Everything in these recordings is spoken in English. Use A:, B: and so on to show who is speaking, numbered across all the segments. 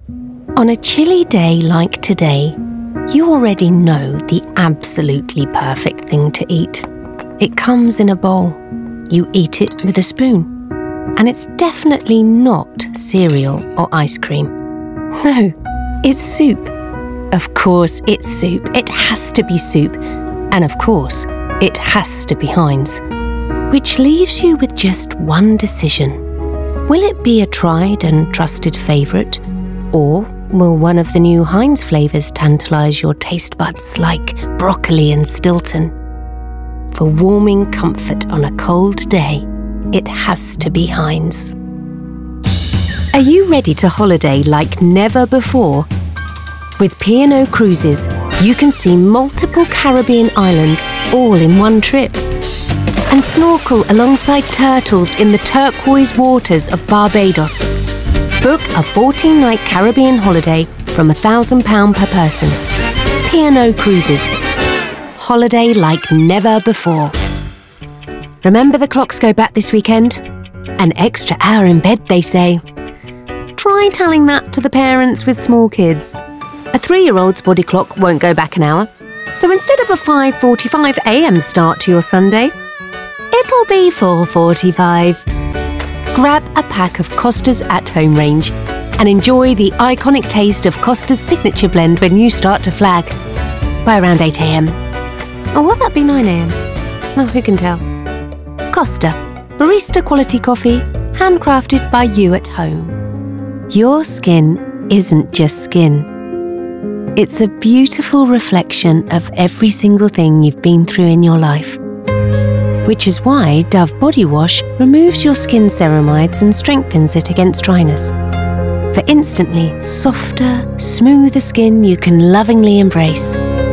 A: On a chilly day like today, you already know the absolutely perfect thing to eat. It comes in a bowl. You eat it with a spoon. And it's definitely not cereal or ice cream. No, it's soup. Of course it's soup. It has to be soup. And of course, it has to be Heinz. Which leaves you with just one decision. Will it be a tried and trusted favourite? Or will one of the new Heinz flavours tantalise your taste buds like broccoli and Stilton? For warming comfort on a cold day, it has to be Heinz. Are you ready to holiday like never before? With P&O Cruises, you can see multiple Caribbean islands all in one trip. And snorkel alongside turtles in the turquoise waters of Barbados. Book a 14-night Caribbean holiday from £1,000 per person. P&O Cruises. Holiday like never before. Remember the clocks go back this weekend? An extra hour in bed, they say. Try telling that to the parents with small kids. A 3-year-old's body clock won't go back an hour. So instead of a 5:45 a.m. start to your Sunday, it'll be 4:45. Grab a pack of Costa's at-home range and enjoy the iconic taste of Costa's signature blend when you start to flag. By around 8 a.m. Or will that be 9 a.m? Oh, who can tell? Costa, barista quality coffee, handcrafted by you at home. Your skin isn't just skin. It's a beautiful reflection of every single thing you've been through in your life. Which is why Dove Body Wash removes your skin ceramides and strengthens it against dryness. For instantly softer, smoother skin you can lovingly embrace.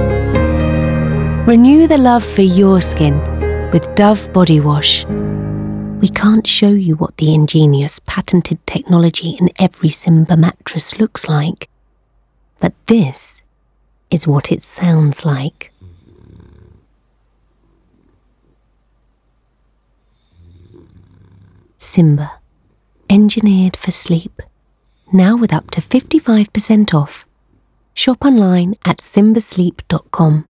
A: Renew the love for your skin with Dove Body Wash. We can't show you what the ingenious patented technology in every Simba mattress looks like, but this is what it sounds like. Simba, engineered for sleep. Now with up to 55% off. Shop online at simbasleep.com.